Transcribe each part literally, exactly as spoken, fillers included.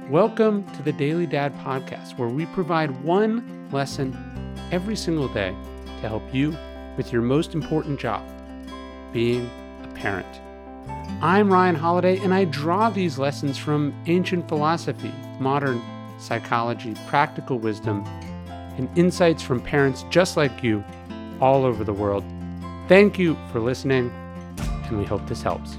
Welcome to the Daily Dad Podcast, where we provide one lesson every single day to help you with your most important job, being a parent. I'm Ryan Holiday, and I draw these lessons from ancient philosophy, modern psychology, practical wisdom, and insights from parents just like you all over the world. Thank you for listening, and we hope this helps.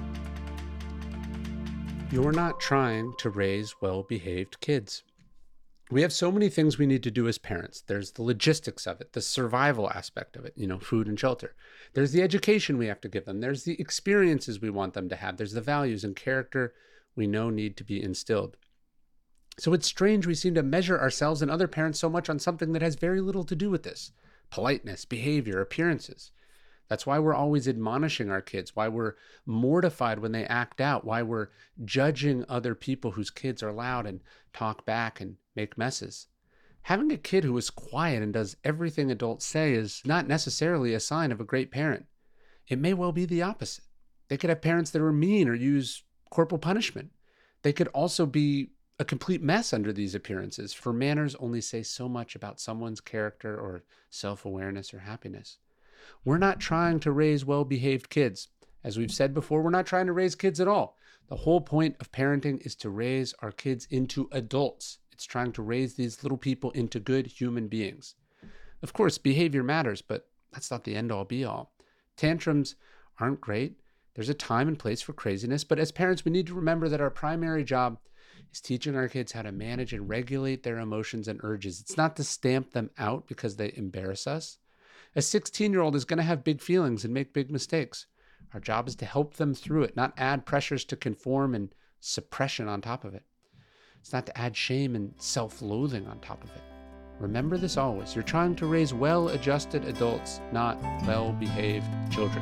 You're not trying to raise well-behaved kids. We have so many things we need to do as parents. There's the logistics of it, the survival aspect of it, you know, food and shelter. There's the education we have to give them. There's the experiences we want them to have. There's the values and character we know need to be instilled. So it's strange we seem to measure ourselves and other parents so much on something that has very little to do with this. Politeness, behavior, appearances. That's why we're always admonishing our kids, why we're mortified when they act out, why we're judging other people whose kids are loud and talk back and make messes. Having a kid who is quiet and does everything adults say is not necessarily a sign of a great parent. It may well be the opposite. They could have parents that are mean or use corporal punishment. They could also be a complete mess under these appearances, for manners only say so much about someone's character or self-awareness or happiness. We're not trying to raise well-behaved kids. As we've said before, we're not trying to raise kids at all. The whole point of parenting is to raise our kids into adults. It's trying to raise these little people into good human beings. Of course, behavior matters, but that's not the end-all be-all. Tantrums aren't great. There's a time and place for craziness, but as parents, we need to remember that our primary job is teaching our kids how to manage and regulate their emotions and urges. It's not to stamp them out because they embarrass us. A sixteen-year-old is going to have big feelings and make big mistakes. Our job is to help them through it, not add pressures to conform and suppression on top of it. It's not to add shame and self-loathing on top of it. Remember this always. You're trying to raise well-adjusted adults, not well-behaved children.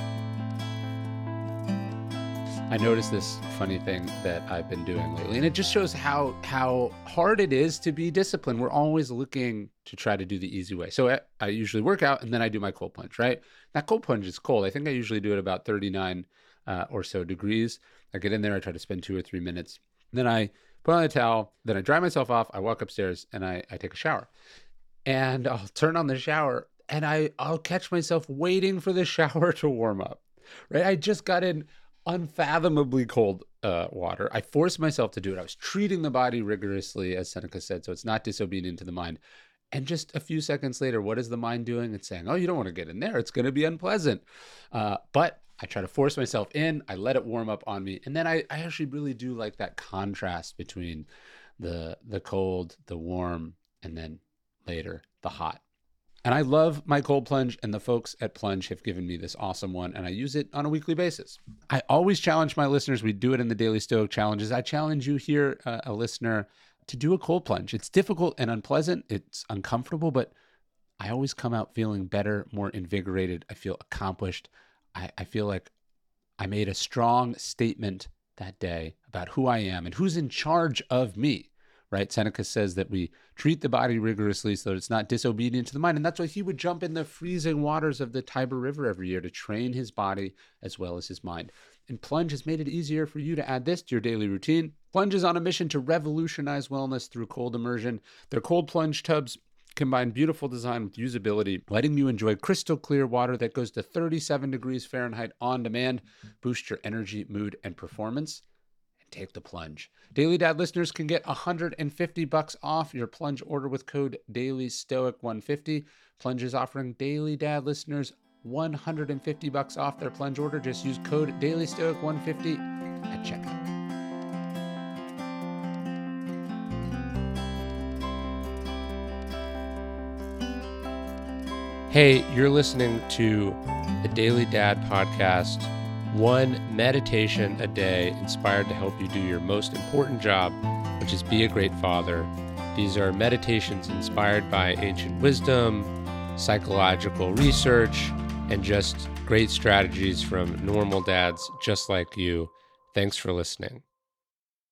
I noticed this funny thing that I've been doing lately, and it just shows how how hard it is to be disciplined. We're always looking to try to do the easy way. So I, I usually work out, and then I do my cold plunge, right? That cold plunge is cold. I think I usually do it about thirty-nine uh, or so degrees. I get in there, I try to spend two or three minutes. Then I put on a towel, then I dry myself off, I walk upstairs, and I, I take a shower. And I'll turn on the shower, and I, I'll catch myself waiting for the shower to warm up, right? I just got in unfathomably cold uh, water. I forced myself to do it. I was treating the body rigorously, as Seneca said, so it's not disobedient to the mind. And just a few seconds later, what is the mind doing? It's saying, oh, you don't want to get in there. It's going to be unpleasant. Uh, but I try to force myself in. I let it warm up on me. And then I, I actually really do like that contrast between the the cold, the warm, and then later the hot. And I love my cold plunge, and the folks at Plunge have given me this awesome one, and I use it on a weekly basis. I always challenge my listeners. We do it in the Daily Stoic Challenges. I challenge you here, uh, a listener, to do a cold plunge. It's difficult and unpleasant. It's uncomfortable, but I always come out feeling better, more invigorated. I feel accomplished. I, I feel like I made a strong statement that day about who I am and who's in charge of me. Right? Seneca says that we treat the body rigorously so that it's not disobedient to the mind. And that's why he would jump in the freezing waters of the Tiber River every year to train his body as well as his mind. And Plunge has made it easier for you to add this to your daily routine. Plunge is on a mission to revolutionize wellness through cold immersion. Their cold plunge tubs combine beautiful design with usability, letting you enjoy crystal clear water that goes to thirty-seven degrees Fahrenheit on demand, boost your energy, mood, and performance. Take the plunge. Daily Dad listeners can get one hundred fifty bucks off your Plunge order with code Daily Stoic one fifty. Plunge is offering Daily Dad listeners one hundred fifty bucks off their Plunge order. Just use code Daily Stoic one fifty at checkout. Hey, you're listening to the Daily Dad Podcast. One meditation a day inspired to help you do your most important job, which is be a great father. These are meditations inspired by ancient wisdom, psychological research, and just great strategies from normal dads just like you. Thanks for listening.